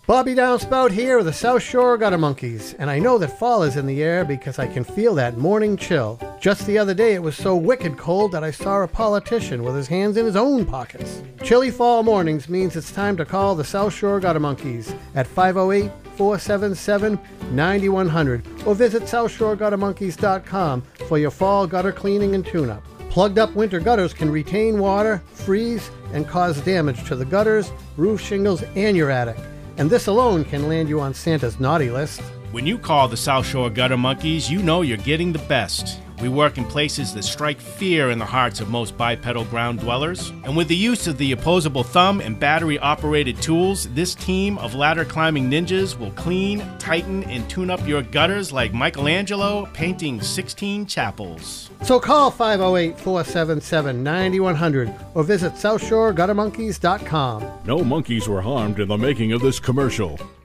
Bobby Downspout here with the South Shore Gutter Monkeys, and I know that fall is in the air because I can feel that morning chill. Just the other day it was so wicked cold that I saw a politician with his hands in his own pockets. Chilly fall mornings means it's time to call the South Shore Gutter Monkeys at 508-477-9100 or visit SouthShoreGutterMonkeys.com for your fall gutter cleaning and tune-up. Plugged up winter gutters can retain water, freeze, and cause damage to the gutters, roof shingles, and your attic. And this alone can land you on Santa's naughty list. When you call the South Shore Gutter Monkeys, you know you're getting the best. We work in places that strike fear in the hearts of most bipedal ground dwellers. And with the use of the opposable thumb and battery-operated tools, this team of ladder-climbing ninjas will clean, tighten, and tune up your gutters like Michelangelo painting 16 chapels. So call 508-477-9100 or visit SouthShoreGutterMonkeys.com. No monkeys were harmed in the making of this commercial.